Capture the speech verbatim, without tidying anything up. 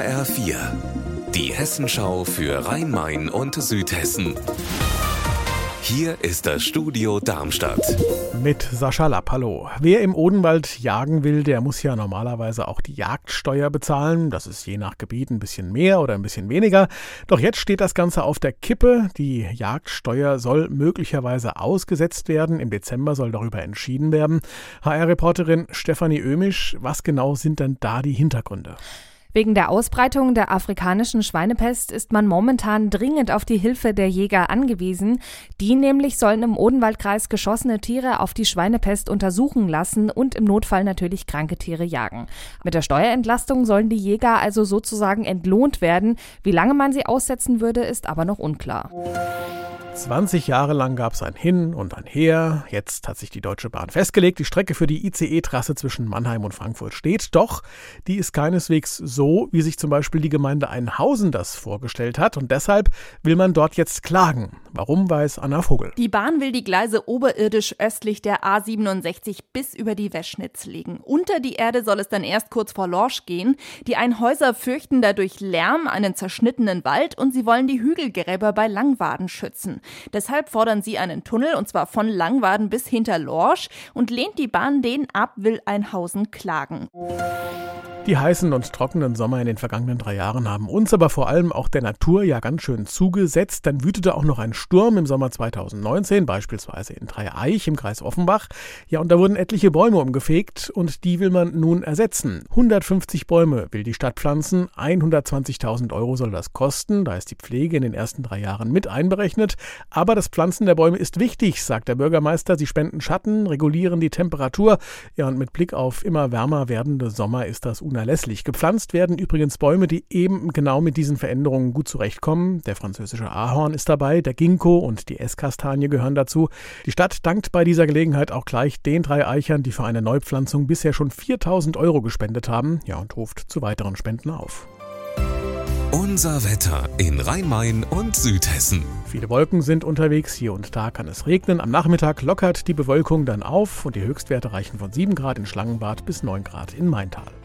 H R vier, die Hessenschau für Rhein-Main und Südhessen. Hier ist das Studio Darmstadt. Mit Sascha Lapp, hallo. Wer im Odenwald jagen will, der muss ja normalerweise auch die Jagdsteuer bezahlen. Das ist je nach Gebiet ein bisschen mehr oder ein bisschen weniger. Doch jetzt steht das Ganze auf der Kippe. Die Jagdsteuer soll möglicherweise ausgesetzt werden. Im Dezember soll darüber entschieden werden. H R-Reporterin Stefanie Ömisch, was genau sind denn da die Hintergründe? Wegen der Ausbreitung der afrikanischen Schweinepest ist man momentan dringend auf die Hilfe der Jäger angewiesen. Die nämlich sollen im Odenwaldkreis geschossene Tiere auf die Schweinepest untersuchen lassen und im Notfall natürlich kranke Tiere jagen. Mit der Steuerentlastung sollen die Jäger also sozusagen entlohnt werden. Wie lange man sie aussetzen würde, ist aber noch unklar. zwanzig Jahre lang gab es ein Hin und ein Her. Jetzt hat sich die Deutsche Bahn festgelegt. Die Strecke für die I C E-Trasse zwischen Mannheim und Frankfurt steht. Doch die ist keineswegs so, wie sich zum Beispiel die Gemeinde Einhausen das vorgestellt hat. Und deshalb will man dort jetzt klagen. Warum, weiß Anna Vogel. Die Bahn will die Gleise oberirdisch östlich der A siebenundsechzig bis über die Weschnitz legen. Unter die Erde soll es dann erst kurz vor Lorsch gehen. Die Einhäuser fürchten dadurch Lärm, einen zerschnittenen Wald und sie wollen die Hügelgräber bei Langwaden schützen. Deshalb fordern sie einen Tunnel, und zwar von Langwaden bis hinter Lorsch, und lehnt die Bahn den ab, will Einhausen klagen. Die heißen und trockenen Sommer in den vergangenen drei Jahren haben uns, aber vor allem auch der Natur ja ganz schön zugesetzt. Dann wütete auch noch ein Sturm im Sommer zweitausendneunzehn, beispielsweise in Dreieich im Kreis Offenbach. Ja, und da wurden etliche Bäume umgefegt und die will man nun ersetzen. hundertfünfzig Bäume will die Stadt pflanzen, hundertzwanzigtausend Euro soll das kosten. Da ist die Pflege in den ersten drei Jahren mit einberechnet. Aber das Pflanzen der Bäume ist wichtig, sagt der Bürgermeister. Sie spenden Schatten, regulieren die Temperatur. Ja, und mit Blick auf immer wärmer werdende Sommer ist das unerlässlich. Gepflanzt werden übrigens Bäume, die eben genau mit diesen Veränderungen gut zurechtkommen. Der französische Ahorn ist dabei, der Ginkgo und die Esskastanie gehören dazu. Die Stadt dankt bei dieser Gelegenheit auch gleich den drei Eichern, die für eine Neupflanzung bisher schon viertausend Euro gespendet haben. Ja, und ruft zu weiteren Spenden auf. Unser Wetter in Rhein-Main und Südhessen. Viele Wolken sind unterwegs, hier und da kann es regnen. Am Nachmittag lockert die Bewölkung dann auf und die Höchstwerte reichen von sieben Grad in Schlangenbad bis neun Grad in Maintal.